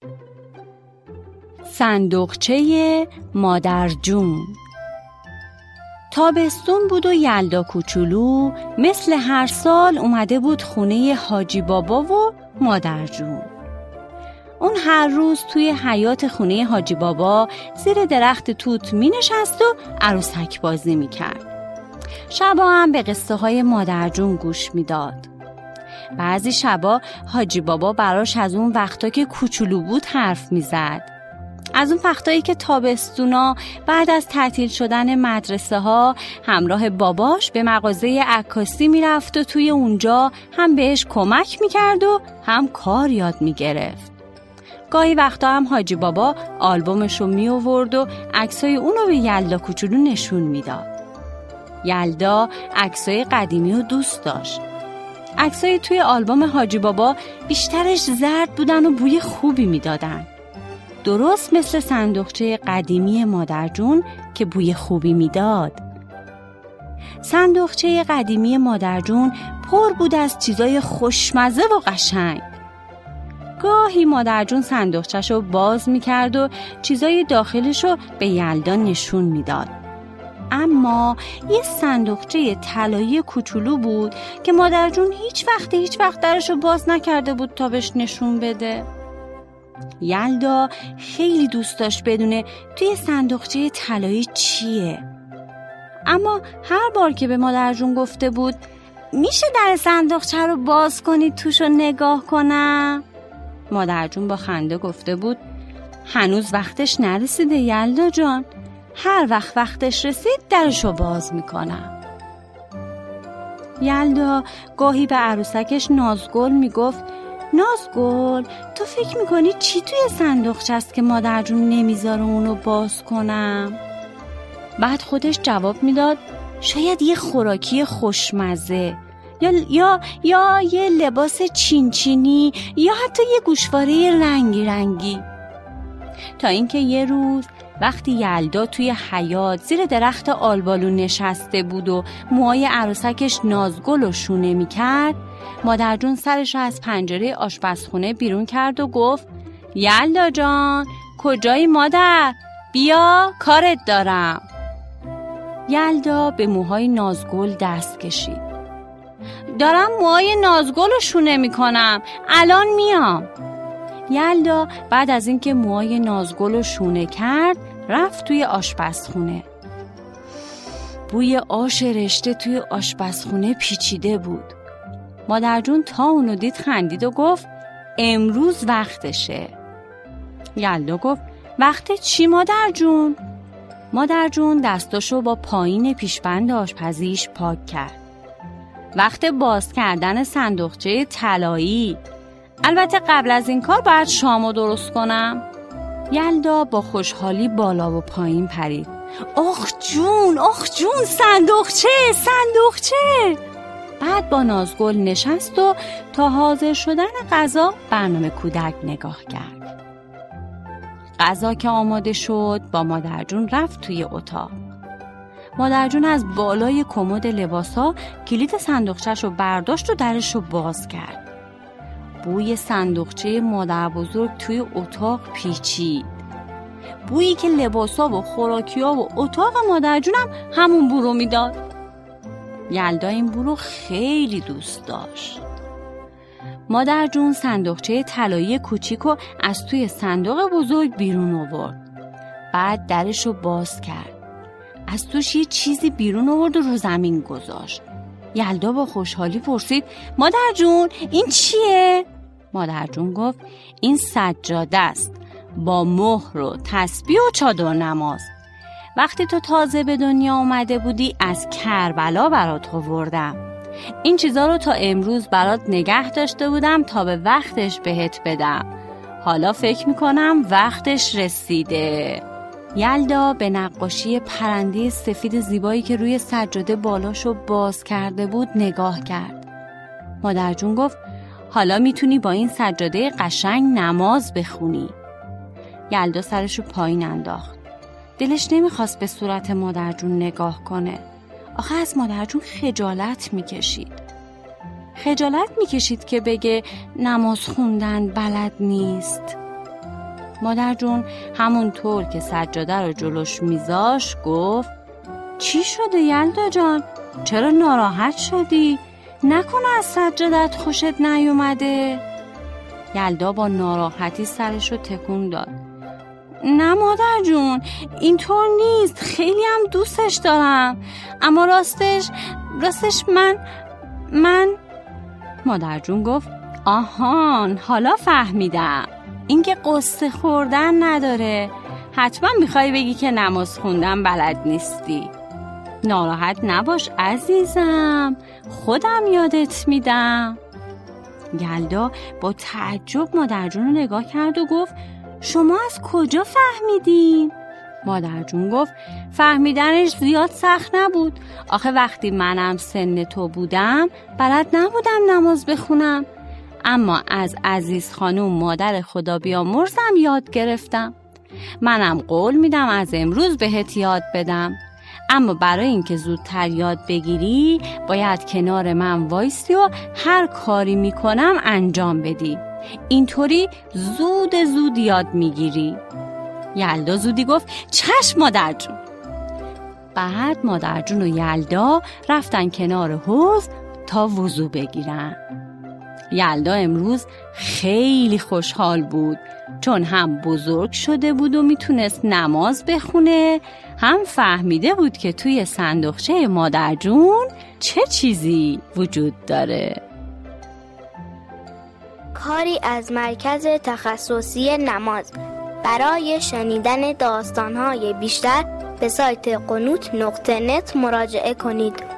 صندوقچه مادر جون. تابستون بود و یلدا کوچولو مثل هر سال اومده بود خونه حاجی بابا و مادر جون. اون هر روز توی حیاط خونه حاجی بابا زیر درخت توت می نشست و عروسک بازی می کرد. شبا هم به قصه های مادر جون گوش می داد. بعضی شبا حاجی بابا براش از اون وقتا که کوچولو بود حرف می زد. از اون وقتایی که تابستونا بعد از تعطیل شدن مدرسه ها همراه باباش به مغازه عکاسی می رفت و توی اونجا هم بهش کمک می کرد و هم کار یاد می گرفت. گاهی وقتا هم حاجی بابا آلبومش رو می آورد و عکسای اونو به یلدا کوچولو نشون می داد. یلدا عکسای قدیمی رو دوست داشت. عکسای توی آلبوم حاجی بابا بیشترش زرد بودن و بوی خوبی می دادن. درست مثل صندوقچه قدیمی مادر جون که بوی خوبی میداد. صندوقچه قدیمی مادر جون پر بود از چیزای خوشمزه و قشنگ. گاهی مادر جون صندوقچه‌شو باز میکرد و چیزای داخلشو به یلدا نشون میداد. اما یه صندوقچه طلایی کوچولو بود که مادر جون هیچ وقت درشو باز نکرده بود تا بهش نشون بده. یلدا خیلی دوست داشت بدونه توی صندوقچه طلایی چیه. اما هر بار که به مادر جون گفته بود میشه در صندوقچه رو باز کنید توشو نگاه کنم، مادر جون با خنده گفته بود هنوز وقتش نرسیده یلدا جان، هر وقتش رسید درشو باز میکنم. یلدا گاهی به عروسکش نازگل میگفت نازگل تو فکر میکنی چی توی صندوقچه است که مادر جون نمیذاره اونو باز کنم؟ بعد خودش جواب میداد شاید یه خوراکی خوشمزه یا یه لباس چینچینی یا حتی یه گوشواره رنگی رنگی. تا اینکه یه روز وقتی یلدا توی حیاط زیر درخت آلبالو نشسته بود و موهای عروسکش نازگل رو شونه میکرد، مادر جون سرش از پنجره آشپزخونه بیرون کرد و گفت یلدا جان کجایی مادر؟ بیا کارت دارم. یلدا به موهای نازگل دست کشید. دارم موهای نازگل رو شونه میکنم، الان میام. یلدا بعد از اینکه موهای نازگل رو شونه کرد رفت توی آشپزخونه. بوی آش رشته توی آشپزخونه پیچیده بود. مادر جون تا اونو دید خندید و گفت امروز وقتشه. یلدا گفت وقت چی مادر جون؟ مادر جون دستاشو با پایین پیشبند آشپزیش پاک کرد. وقت باز کردن صندوقچه طلایی. البته قبل از این کار باید شامو درست کنم. یلدا با خوشحالی بالا و پایین پرید. آخ جون صندوقچه. بعد با نازگل نشست و تا حاضر شدن غذا برنامه کودک نگاه کرد. غذا که آماده شد با مادر جون رفت توی اتاق. مادر جون از بالای کمد لباسا کلید صندوقچه‌شو برداشت و درشو باز کرد. بوی صندوقچه مادر بزرگ توی اتاق پیچید. بویی که لباسا و خوراکی‌ها و اتاق مادر جونم همون بو رو میداد. یلدا این بو رو خیلی دوست داشت. مادر جون صندوقچه طلایی کوچیکو از توی صندوق بزرگ بیرون آورد. بعد درشو باز کرد. از توش یه چیزی بیرون آورد و رو زمین گذاشت. یلدا با خوشحالی پرسید مادر جون این چیه؟ مادر جون گفت این سجاده است با مهر و تسبیح و چادر نماز. وقتی تو تازه به دنیا آمده بودی از کربلا برات آوردم. این چیزا رو تا امروز برات نگه داشته بودم تا به وقتش بهت بدم. حالا فکر میکنم وقتش رسیده. یلدا به نقاشی پرنده سفید زیبایی که روی سجاده بالاشو باز کرده بود نگاه کرد. مادر جون گفت حالا میتونی با این سجاده قشنگ نماز بخونی. یلدا سرشو پایین انداخت. دلش نمیخواست به صورت مادر جون نگاه کنه. آخه از مادر جون خجالت میکشید که بگه نماز خوندن بلد نیست. مادر جون همونطور که سجاده رو جلوش میذاش گفت چی شده یلدا جان؟ چرا ناراحت شدی؟ نکنه از سجادت خوشت نیومده؟ یلدا با ناراحتی سرش رو تکون داد. نه مادر جون، اینطور نیست، خیلی هم دوستش دارم، اما راستش من مادر جون گفت آهان، حالا فهمیدم، این که قصه خوردن نداره، حتما میخوای بگی که نماز خوندن بلد نیستی. ناراحت نباش عزیزم، خودم یادت میدم. یلدا با تعجب مادر جون رو نگاه کرد و گفت شما از کجا فهمیدین؟ مادر جون گفت فهمیدنش زیاد سخت نبود، آخه وقتی منم سن تو بودم بلد نبودم نماز بخونم، اما از عزیز خانوم مادر خدا بیامرزم یاد گرفتم. منم قول میدم از امروز بهت یاد بدم، اما برای اینکه زودتر یاد بگیری باید کنار من وایسی و هر کاری میکنم انجام بدی، اینطوری زود یاد میگیری. یلدا زودی گفت چشم مادر جون. بعد مادر جون و یلدا رفتن کنار حوض تا وضو بگیرن. یلدا امروز خیلی خوشحال بود، چون هم بزرگ شده بود و میتونست نماز بخونه، هم فهمیده بود که توی صندوقچه مادر جون چه چیزی وجود داره. کاری از مرکز تخصصی نماز. برای شنیدن داستان‌های بیشتر به سایت قنوت.net مراجعه کنید.